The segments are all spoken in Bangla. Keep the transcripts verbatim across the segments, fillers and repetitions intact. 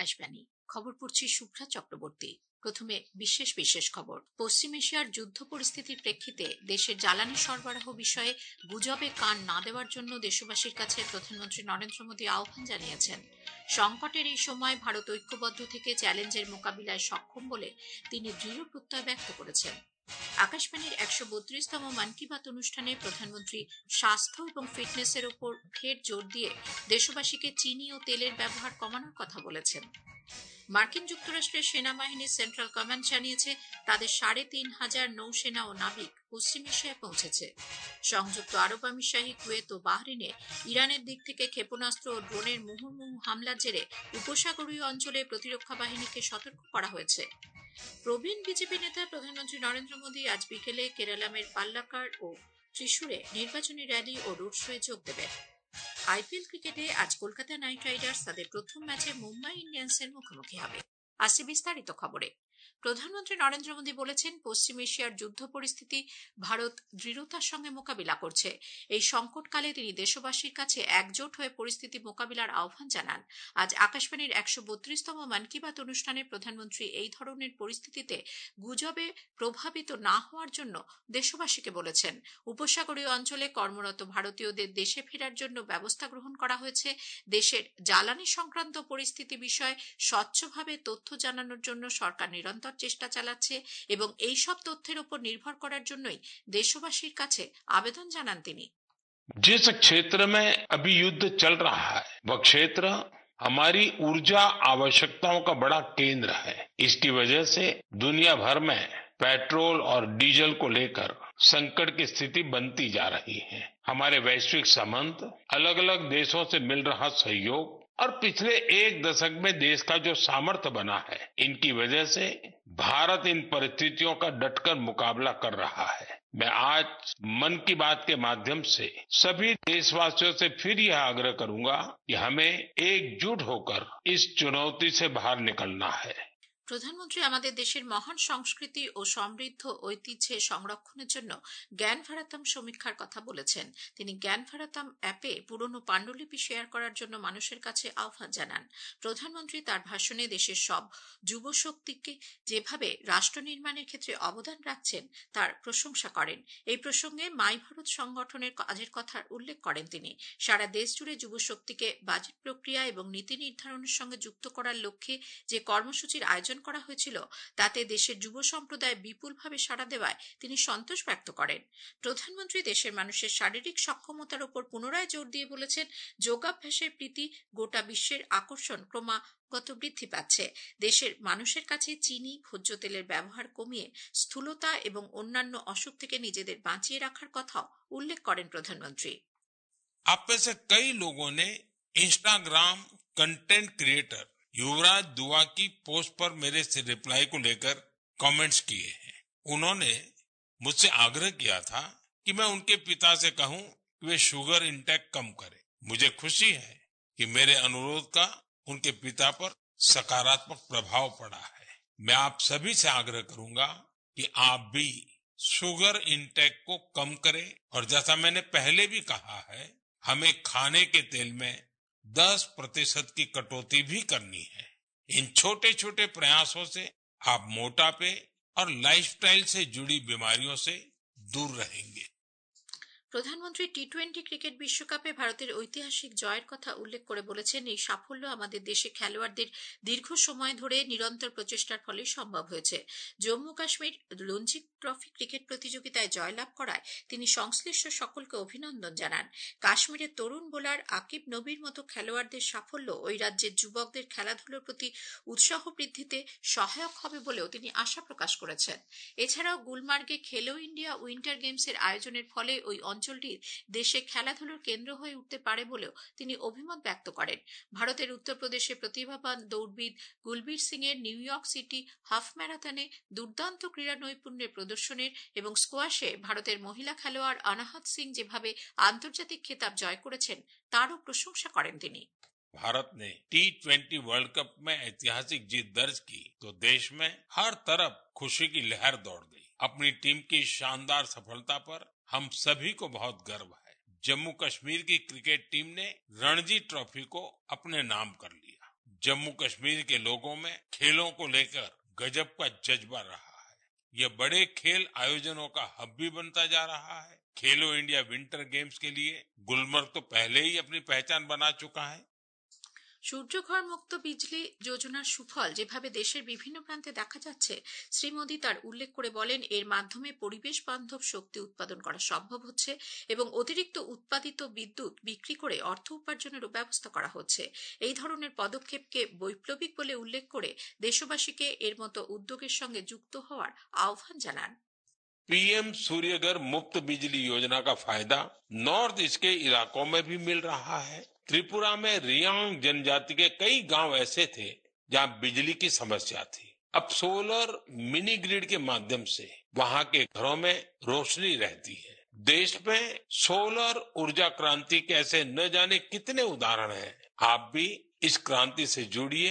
আকাশবাণী খবর পড়ছি শুভ্রা চক্রবর্তী। প্রথমে বিশেষ বিশেষ খবর। পশ্চিম এশিয়ার যুদ্ধ পরিস্থিতির প্রেক্ষিতে দেশের জ্বালানি সরবরাহ বিষয়ে গুজবে কান না দেওয়ার জন্য দেশবাসীর কাছে প্রধানমন্ত্রী নরেন্দ্র মোদী আহ্বান জানিয়েছেন। সংকটের এই সময় ভারত ঐক্যবদ্ধ থেকে চ্যালেঞ্জের মোকাবিলায় সক্ষম বলে তিনি দৃঢ় প্রত্যয় ব্যক্ত করেছেন। আকাশবাণীর একশো বত্রিশতম মন কি বাত অনুষ্ঠানে প্রধানমন্ত্রী স্বাস্থ্য এবং ফিটনেসের উপর ফের জোর দিয়ে দেশবাসীকে চিনি ও তেলের ব্যবহার কমানোর কথা বলেছেন। মার্কিন যুক্তরাষ্ট্রের সেনাবাহিনীর সেন্ট্রাল কমান্ড জানিয়েছে তাদের সাড়ে তিন হাজার নৌসেনা ও নাবিক পশ্চিম এশিয়ায় পৌঁছেছে। সংযুক্ত আরব আমিরশাহী, কুয়েত ও বাহরিনে ইরানের দিক থেকে ক্ষেপণাস্ত্র ও ড্রোনের মুহুর্মুহু হামলার জেরে উপসাগরীয় অঞ্চলে প্রতিরক্ষা বাহিনীকে সতর্ক করা হয়েছে। প্রবীণ বিজেপি নেতা প্রধানমন্ত্রী নরেন্দ্র মোদী আজ বিকেলে কেরালামের পাল্লাকার ও ত্রিশূরে নির্বাচনী র্যালি ও রোড শোয়ে যোগ দেবেন। আইপিএল ক্রিকেটে আজ কলকাতা নাইট রাইডার্স তাদের প্রথম ম্যাচে মুম্বাই ইন্ডিয়ান্সের মুখোমুখি হবে। আসছে বিস্তারিত খবরে। প্রধানমন্ত্রী নরেন্দ্র মোদী বলেছেন, পশ্চিম এশিয়ার যুদ্ধ পরিস্থিতি ভারত দৃঢ়তার সঙ্গে মোকাবিলা করছে। এই সংকটকালে তিনি দেশবাসীর কাছে একজোট হয়ে পরিস্থিতি মোকাবিলার আহ্বান জানান। আজ আকাশবাণীর একশো বত্রিশতম মন কি বাত অনুষ্ঠানে প্রধানমন্ত্রী এই ধরনের পরিস্থিতিতে গুজবে প্রভাবিত না হওয়ার জন্য দেশবাসীকে বলেছেন। উপসাগরীয় অঞ্চলে কর্মরত ভারতীয়দের দেশে ফেরার জন্য ব্যবস্থা গ্রহণ করা হয়েছে। দেশের জ্বালানি সংক্রান্ত পরিস্থিতি বিষয়ে স্বচ্ছভাবে তথ্য জানানোর জন্য সরকার নিরন্তর চেষ্টা চালাচ্ছে এবং এই সব তথ্যের উপর নির্ভর করার জন্যই দেশবাসীর কাছে আবেদন জানান তিনি। जिस क्षेत्र में अभी युद्ध चल रहा है वह क्षेत्र हमारी ऊर्जा आवश्यकताओं का बड़ा केंद्र है। इसकी वजह से दुनिया भर में पेट्रोल और डीजल को लेकर संकट की स्थिति बनती जा रही है। हमारे वैश्विक संबंध, अलग अलग देशों से मिल रहा सहयोग और पिछले एक दशक में देश का जो सामर्थ्य बना है, इनकी वजह से भारत इन परिस्थितियों का डटकर मुकाबला कर रहा है। मैं आज मन की बात के माध्यम से सभी देशवासियों से फिर यह आग्रह करूंगा कि हमें एकजुट होकर इस चुनौती से बाहर निकलना है। প্রধানমন্ত্রী আমাদের দেশের মহান সংস্কৃতি ও সমৃদ্ধ ঐতিহ্যের সংরক্ষণের জন্য জ্ঞান ভারাতাম সমীক্ষার কথা বলেছেন। তিনি জ্ঞান ভারাতাম অ্যাপে পুরনো পাণ্ডুলিপি শেয়ার করার জন্য মানুষের কাছে আহ্বান জানান। প্রধানমন্ত্রী তার ভাষণে দেশের সব যুব শক্তিকে যেভাবে রাষ্ট্র নির্মাণের ক্ষেত্রে অবদান রাখছেন তার প্রশংসা করেন। এই প্রসঙ্গে মাই ভারত সংগঠনের কাজের কথা উল্লেখ করেন তিনি। সারা দেশ জুড়ে যুব শক্তিকে বাজেট প্রক্রিয়া এবং নীতি নির্ধারণের সঙ্গে যুক্ত করার লক্ষ্যে যে কর্মসূচির আয়োজন করা হয়েছিল তাতে দেশের যুব সম্প্রদায় বিপুলভাবে সাড়া দেওয়ায় তিনি সন্তোষ ব্যক্ত করেন। প্রধানমন্ত্রী দেশের মানুষের শারীরিক সক্ষমতার উপর পুনরায় জোর দিয়ে বলেছেন, যোগাভ্যাসের প্রীতি গোটা বিশ্বের আকর্ষণ ক্রমাগত বৃদ্ধি পাচ্ছে। দেশের মানুষের কাছে চিনি, ভোজ্য তেলের ব্যবহার কমিয়ে স্থূলতা এবং অন্যান্য অসুখ থেকে নিজেদের বাঁচিয়ে রাখার কথাও উল্লেখ করেন প্রধানমন্ত্রী। आप में से कई लोगों ने इंस्टाग्राम कंटेंट क्रिएटर युवराज दुआ की पोस्ट पर मेरे से रिप्लाई को लेकर कमेंट्स किए हैं। उन्होंने मुझसे आग्रह किया था कि मैं उनके पिता से कहूं कि वे शुगर इंटेक कम करें। मुझे खुशी है कि मेरे अनुरोध का उनके पिता पर सकारात्मक प्रभाव पड़ा है। मैं आप सभी से आग्रह करूंगा कि आप भी शुगर इंटेक को कम करें और जैसा मैंने पहले भी कहा है, हमें खाने के तेल में दस प्रतिशत की कटौती भी करनी है। इन छोटे छोटे प्रयासों से आप मोटापे और लाइफस्टाइल से जुड़ी बीमारियों से दूर रहेंगे। প্রধানমন্ত্রী টি টোয়েন্টি ক্রিকেট বিশ্বকাপে ভারতের ঐতিহাসিক জয়ের কথা উল্লেখ করে বলেছেন, এই সাফল্য আমাদের দেশে খেলোয়াড়দের দীর্ঘ সময় ধরে নিরন্তর প্রচেষ্টার ফলে সম্ভব হয়েছে। জম্মু কাশ্মীর রঞ্জি ট্রফি ক্রিকেট প্রতিযোগিতায় জয়লাভ করায় তিনি সংশ্লিষ্ট সকলকে অভিনন্দন জানান। কাশ্মীরের তরুণ বোলার আকিব নবীর মতো খেলোয়াড়দের সাফল্য ওই রাজ্যের যুবকদের খেলাধুলোর প্রতি উৎসাহ বৃদ্ধিতে সহায়ক হবে বলেও তিনি আশা প্রকাশ করেছেন। এছাড়াও গুলমার্গে খেলো ইন্ডিয়া উইন্টার গেমসের আয়োজনের ফলে ওই অঞ্চলটির দেশে খেলাধুলোর কেন্দ্র হয়ে উঠতে পারে বলেও তিনি অভিমত ব্যক্ত করেন। ভারতের উত্তরপ্রদেশে প্রতিভাবান দৌড়বিদ গুলবীর সিং এর নিউ ইয়র্ক সিটি হাফ ম্যারাথনে দুর্দান্ত ক্রীড়া নৈপুণ্যের প্রদর্শনের এবং স্কোয়াশে ভারতের মহিলা খেলোয়াড় অনাহত সিং যেভাবে আন্তর্জাতিক খেতাব জয় করেছেন তারও প্রশংসা করেন তিনি। भारत ने टी ट्वेंटी वर्ल्ड कप में ऐतिहासिक जीत दर्ज की तो देश में हर तरफ खुशी की लहर दौड़ गई। अपनी टीम की शानदार सफलता पर हम सभी को बहुत गर्व है। जम्मू कश्मीर की क्रिकेट टीम ने रणजी ट्रॉफी को अपने नाम कर लिया। जम्मू कश्मीर के लोगों में खेलों को लेकर गजब का जज्बा रहा है। यह बड़े खेल आयोजनों का हब भी बनता जा रहा है। खेलो इंडिया विंटर गेम्स के लिए गुलमर्ग तो पहले ही अपनी पहचान बना चुका है। সূর্যঘর মুক্ত বিজলি যোজনার সুফল যেভাবে দেশের বিভিন্ন প্রান্তে দেখা যাচ্ছে, শ্রী মোদী তার উল্লেখ করে বলেন, এর মাধ্যমে পরিবেশ বান্ধব শক্তি উৎপাদন করা সম্ভব হচ্ছে এবং অতিরিক্ত উৎপাদিত বিদ্যুৎ বিক্রি করে অর্থ উপার্জনেরও ব্যবস্থা করা হচ্ছে। এই ধরনের পদক্ষেপকে বৈপ্লবিক বলে উল্লেখ করে দেশবাসীকে এর মতো উদ্যোগের সঙ্গে যুক্ত হওয়ার আহ্বান জানান। पीएम सूर्यघर मुफ्त बिजली योजना का फायदा नॉर्थ ईस्ट के इलाकों में भी मिल रहा है। त्रिपुरा में रियांग जनजाति के कई गांव ऐसे थे जहां बिजली की समस्या थी। अब सोलर मिनी ग्रिड के माध्यम से वहां के घरों में रोशनी रहती है। देश में सोलर ऊर्जा क्रांति के ऐसे न जाने कितने उदाहरण हैं। आप भी इस क्रांति से जुड़िए।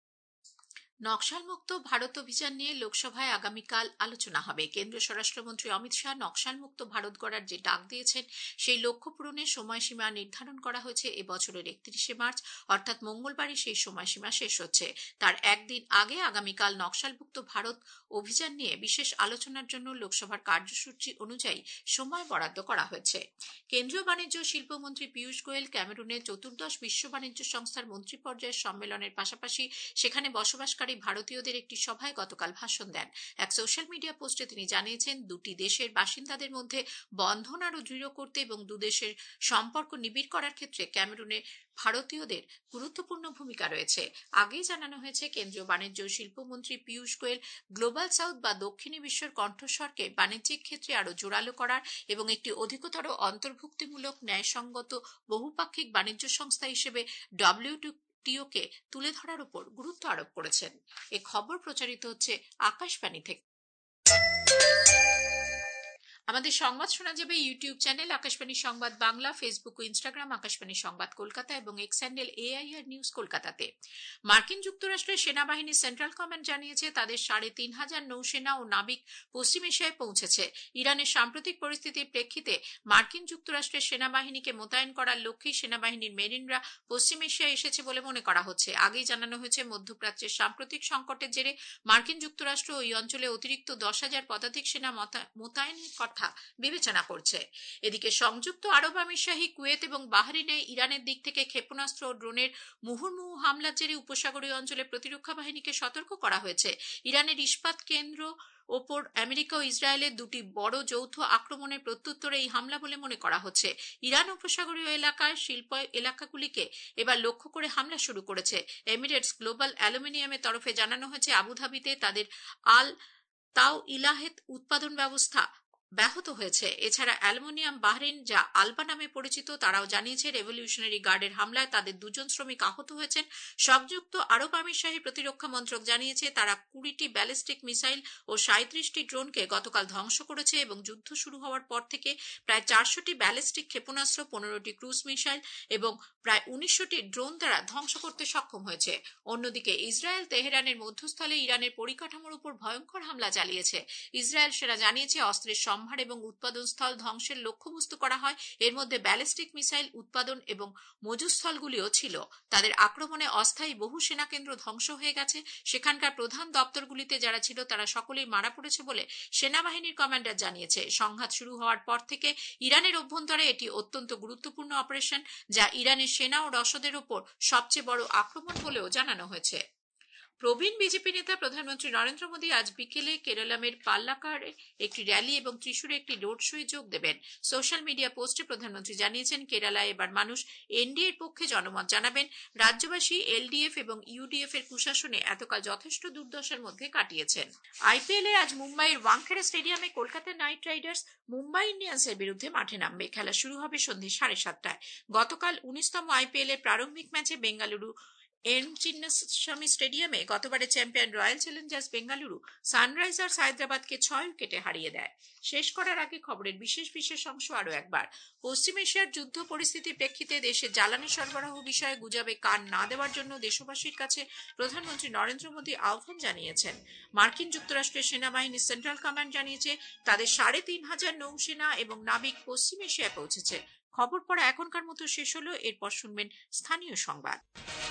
নকশাল মুক্ত ভারত অভিযান নিয়ে লোকসভায় আগামীকাল আলোচনা হবে। কেন্দ্রীয় স্বরাষ্ট্রমন্ত্রী অমিত শাহ নকশাল মুক্ত ভারত গড়ার যে ডাক দিয়েছেন, সেই লক্ষ্য পূরণের সময়সীমা নির্ধারণ করা হয়েছে এ বছরের একত্রিশে মার্চ, অর্থাৎ মঙ্গলবারই সেই সময়সীমা শেষ হচ্ছে। তার একদিন আগে আগামীকাল নকশাল মুক্ত ভারত অভিযান নিয়ে বিশেষ আলোচনার জন্য লোকসভার কার্যসূচি অনুযায়ী সময় বরাদ্দ করা হয়েছে। কেন্দ্রীয় বাণিজ্য ও শিল্পমন্ত্রী পীযূষ গোয়েল ক্যামেরুনে চতুর্দশ বিশ্ব বাণিজ্য সংস্থার মন্ত্রী পর্যায়ের সম্মেলনের পাশাপাশি সেখানে বসবাসকারী ভারতীয়দের একটি সভায় গতকাল ভাষণ দেন। এক সোশ্যাল মিডিয়া পোস্টে তিনি জানিয়েছেন, দুটি দেশের বাসিন্দাদের মধ্যে বন্ধন আরো দৃঢ় করতে এবং দুদেশের সম্পর্ক নিবিড় করার ক্ষেত্রে ক্যামেরুনে ভারতীয়দের গুরুত্বপূর্ণ ভূমিকা রয়েছে। আগেই জানানো হয়েছে, কেন্দ্রীয় বাণিজ্য ও শিল্পমন্ত্রী পীযূষ গোয়েল গ্লোবাল সাউথ বা দক্ষিণী বিশ্বের কণ্ঠস্বরকে বাণিজ্যিক ক্ষেত্রে আরো জোরালো করার এবং একটি অধিকতর অন্তর্ভুক্তিমূলক ন্যায়সঙ্গত বহুপাক্ষিক বাণিজ্য সংস্থা হিসেবে ডব্লিউটিও কে তুলে ধরার উপর গুরুত্ব আরোপ করেছেন। এ খবর প্রচারিত হচ্ছে আকাশবাণী থেকে। আমাদের সংবাদ শোনা যাবে ইউটিউব চ্যানেল আকাশবাণী সংবাদ বাংলা, ফেসবুক ও ইনস্টাগ্রাম আকাশবাণী সংবাদ কলকাতা এবং এক্স হ্যান্ডেল এআইআর নিউজ কলকাতাতে। মার্কিন যুক্তরাষ্ট্রের সেনাবাহিনীর সেন্ট্রাল কমান্ড জানিয়েছে, তাদের সাড়ে তিন হাজার নৌসেনা ও নাবিক পশ্চিম এশিয়ায় পৌঁছেছে। ইরানের সাম্প্রতিক পরিস্থিতির প্রেক্ষিতে মার্কিন যুক্তরাষ্ট্রের সেনাবাহিনীকে মোতায়েন করার লক্ষ্যেই সেনাবাহিনীর মেরিনরা পশ্চিম এশিয়ায় এসেছে বলে মনে করা হচ্ছে। আগেই জানানো হয়েছে, মধ্যপ্রাচ্যের সাম্প্রতিক সংকটের জেরে মার্কিন যুক্তরাষ্ট্র ওই অঞ্চলে অতিরিক্ত দশ হাজার পদাতিক সেনা মোতায়েনের কথা বিবেচনা করছে। এদিকে সংযুক্ত আরব আমিরশাহী, কুয়েত এবং বাহরিনে ইরানের দিক থেকে ক্ষেপণাস্ত্র ও ড্রোনের মুহুর্মুহু হামলার জেরে উপসাগরীয় অঞ্চলে প্রতিরক্ষা বাহিনীকে সতর্ক করা হয়েছে। ইরানের ইস্পাত কেন্দ্র ওপর আমেরিকা ও ইসরায়েলের দুটি বড় যৌথ আক্রমণের প্রত্যুত্তরে এই হামলা বলে মনে করা হচ্ছে। ইরান উপসাগরীয় এলাকায় শিল্প এলাকাগুলিকে এবার লক্ষ্য করে হামলা শুরু করেছে। এমিরেটস গ্লোবাল অ্যালুমিনিয়ামের তরফে জানানো হয়েছে, আবুধাবিতে তাদের আল তাও ইলাহেত উৎপাদন ব্যবস্থা ব্যাহত হয়েছে। এছাড়া অ্যালুমিনিয়াম বাহরিন, যা আলবা নামে পরিচিত, তারাও জানিয়েছে রেভলিউশনারি গার্ডের হামলায় তাদের দুজন শ্রমিক আহত হয়েছেন। সংযুক্ত আরব আমিরশাহী প্রতিরক্ষা মন্ত্রক জানিয়েছে, তারা কুড়িটি ব্যালিস্টিক মিসাইল ও সাঁত্রিশটি ড্রোনকে গতকাল ধ্বংস করেছে এবং যুদ্ধ শুরু হওয়ার পর থেকে প্রায় চারশোটি ব্যালিস্টিক ক্ষেপণাস্ত্র, পনেরোটি ক্রুজ মিসাইল এবং প্রায় উনিশশোটি ড্রোন দ্বারা ধ্বংস করতে সক্ষম হয়েছে। অন্যদিকে ইসরায়েল তেহরানের মধ্যস্থলে ইরানের পরিকাঠামোর উপর ভয়ঙ্কর হামলা চালিয়েছে। ইসরায়েল সেনা জানিয়েছে, অস্ত্রের সম্ভার এবং উৎপাদন স্থল ধ্বংসের লক্ষ্যবস্তু করা হয়। এর মধ্যে ব্যালিস্টিক মিসাইল উৎপাদন এবং মজুস্থলগুলিও ছিল। তাদের আক্রমণে অস্থায়ী বহু সেনা কেন্দ্র ধ্বংস হয়ে গেছে। সেখানকার প্রধান দপ্তরগুলিতে যারা ছিল তারা সকলেই মারা পড়েছে বলে সেনাবাহিনীর কমান্ডার জানিয়েছে। সংঘাত শুরু হওয়ার পর থেকে ইরানের অভ্যন্তরে এটি অত্যন্ত গুরুত্বপূর্ণ অপারেশন, যা ইরানের সেনা ও রসদের উপর সবচেয়ে বড় আক্রমণ বলেও জানানো হয়েছে। প্রবীণ বিজেপি নেতা প্রধানমন্ত্রী নরেন্দ্র মোদী আজ বিকেলে কেরালামের পাল্লাকারে একটি র্যালি এবং ত্রিশূরে একটি রোড শোয়ে যোগ দেবেন। সোশ্যাল মিডিয়া পোস্টে প্রধানমন্ত্রী জানিয়েছেন, কেরালায় এবার মানুষ এনডিএর পক্ষে জনমত জানাবেন। রাজ্যবাসী এলডিএফ এবং ইউডিএফ এর কুশাসনে এতকাল যথেষ্ট দুর্দশার মধ্যে কাটিয়েছেন। আইপিএল এ আজ মুম্বাইয়ের ওয়াংখেড়ে স্টেডিয়ামে কলকাতা নাইট রাইডার্স মুম্বাই ইন্ডিয়ান্সের বিরুদ্ধে মাঠে নামবে। খেলা শুরু হবে সন্ধ্যে সাড়ে সাতটায়। গতকাল উনিশতম আইপিএল এর প্রারম্ভিক ম্যাচে বেঙ্গালুরু এম চিন্নাস্বামী স্টেডিয়ামে গতবারের champion Royal Challengers Bengaluru Sunrisers হায়দ্রাবাদকে ছয় উইকেটে হারিয়ে দেয়। শেষ করার আগে খবরের বিশেষ বিশেষ অংশ আরো একবার। পশ্চিম এশিয়ার যুদ্ধ পরিস্থিতির প্রেক্ষিতে দেশে জ্বালানি সরবরাহ বিষয়ে গুজবে কান না দেওয়ার জন্য দেশবাসীর কাছে প্রধানমন্ত্রী নরেন্দ্র মোদী আহ্বান জানিয়েছেন। মার্কিন যুক্তরাষ্ট্রের সেনাবাহিনীর সেন্ট্রাল কমান্ড জানিয়েছে, তাদের সাড়ে তিন হাজার নৌসেনা এবং নাবিক পশ্চিম এশিয়ায় পৌঁছেছে। খবর পড়া এখনকার মতো শেষ হলো। এরপর শুনবেন স্থানীয় সংবাদ।